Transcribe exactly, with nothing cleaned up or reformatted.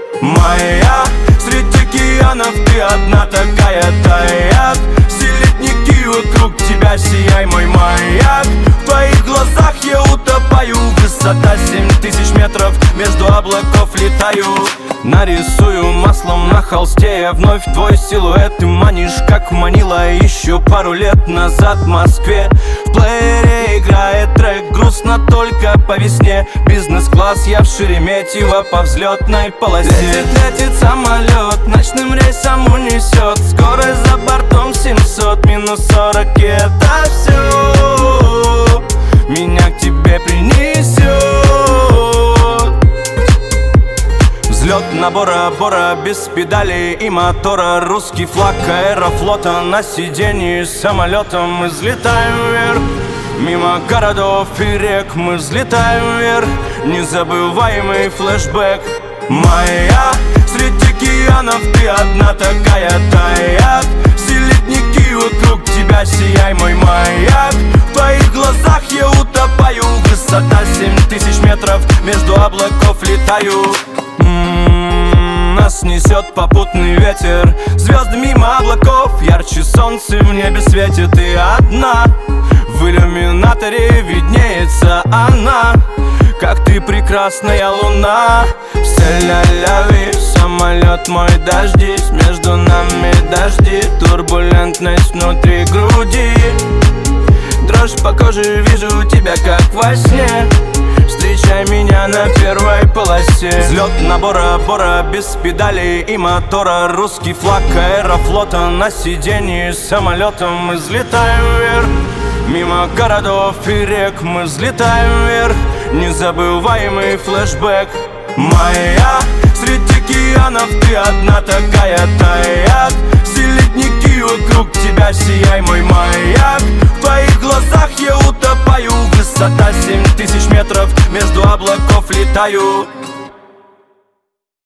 Моя, среди океанов ты одна такая таяк. Все ледники вокруг тебя, сияй мой маяк. В твоих глазах я утопаю. Высота семь тысяч метров, между облаков летаю. Нарисую маслом на холсте я вновь твой силуэт. Ты манишь, как манила еще пару лет назад в Москве. В плеере играет трек, грустно только по весне. Бизнес-класс, я в Шереметьево по взлетной полосе. Летит, летит самолет, ночным рейсом унесет. Скорость за бортом семьсот, минус сорок, и это все меня к тебе принесет. Взлет на Бора-Бора, без педалей и мотора. Русский флаг аэрофлота, на сиденье самолетом мы взлетаем вверх. Мимо городов и рек мы взлетаем вверх. Незабываемый флешбэк. Моя, среди океанов ты одна такая таяк. Все ледники вокруг тебя, сияй мой маяк. В твоих глазах я утопаю. Высота семь тысяч метров, между облаков летаю. М-м-м, нас несет попутный ветер. Звезды мимо облаков, ярче солнце в небе светит. И одна в иллюминаторе виднеется она, как ты прекрасная луна. Все ля-ля-ви, самолет мой, дождись. Между нами дожди, турбулентность внутри груди. Дрожь по коже, вижу тебя как во сне. Встречай меня на первой полосе. Взлет на Бора-Бора, без педалей и мотора. Русский флаг аэрофлота, на сиденье самолетом мы взлетаем вверх. Мимо городов и рек мы взлетаем вверх. Незабываемый флешбэк. Моя, среди океанов ты одна такая таяк. Все ледники вокруг тебя, сияй мой маяк. В твоих глазах я утопаю. Высота семь тысяч метров, между облаков летаю.